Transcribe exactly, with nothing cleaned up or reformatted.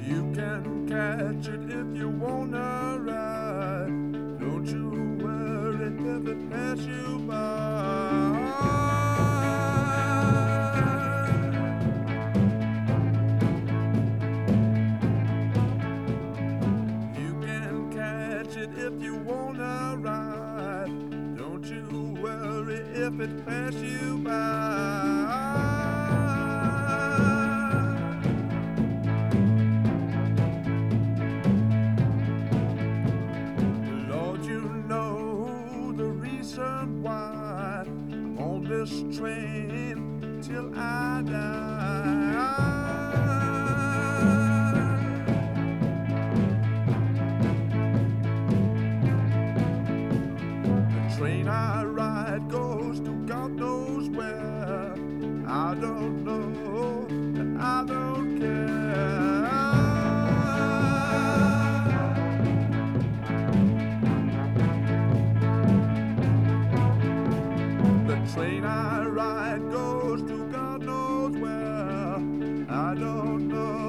You can catch it if you wanna ride. Don't you worry if it pass you by. You can catch it if you wanna ride. Don't you worry if it pass you by. Why I'm on this train till I die. The train I ride goes to God knows where. I don't know, and I don't care. Train I ride goes to God knows where. I don't know.